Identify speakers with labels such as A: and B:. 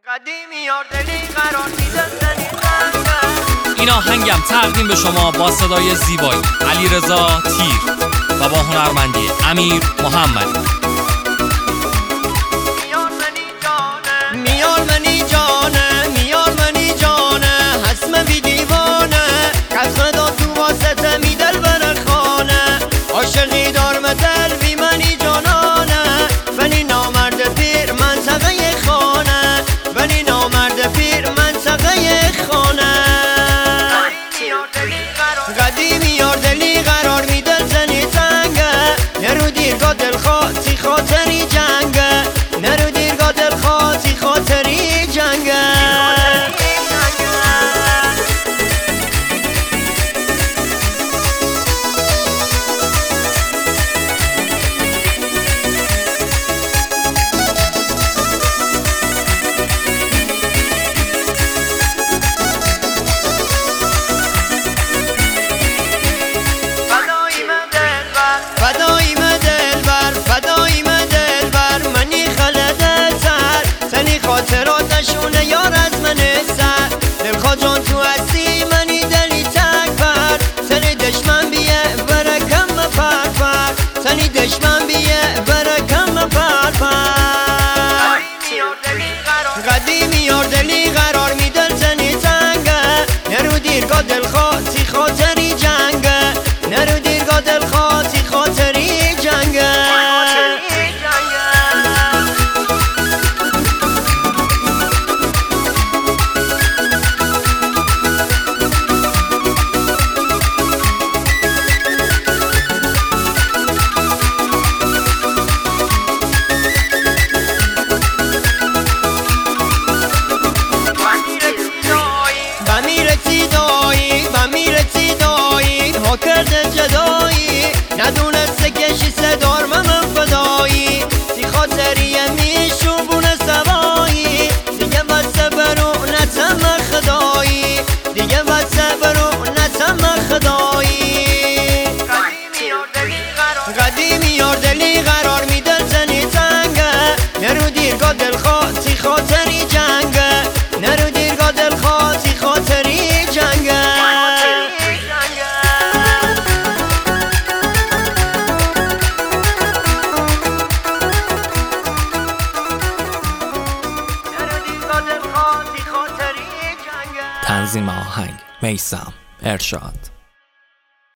A: این آهنگم تقدیم به شما با صدای زیبایی علیرضا تیر و با هنرمندی امیر محمدی.
B: میار منی جانه حسم بی دیوانه کس خدا تو واسطه می دل بر خانه عاشقی دار مدل بی منی جانانه ولی نامرد پیر منطقه خانه ولی نامرد پیر منطقه خانه قدیمی یار دلی قرار می دل زنی تنگه نرو دیرگاه دل خواهی خاطری جنگه نرو دیرگاه دل خواهی خاطری جنگه خاطراتشونه یار از من سر دلخوا جان تو هستی منی دلی تک پر تنی دشمن بیه برکم پر پر تنی دشمن بیه برکم پر پر قدیمی یار دلی قرار می دل زنی تنگه نرو دیرگاه دل خواهی خاطری جنگه نرو دیرگاه دل خواهی خاطری جنگه کرده جدایی ندونسته کشی صدار من فدایی تی خاطری میشوبونه سوایی دیگه بد صبر و نتم خدایی دیگه بد صبر و نتم خدایی قدیمی یار دلی قرار می دل زنی تنگه نرو دیرگاه دل خواهی خاطری جنگه نرو دیرگاه دل خواهی خاطری جنگه
A: تنظیم آهنگ میثم ارشاد.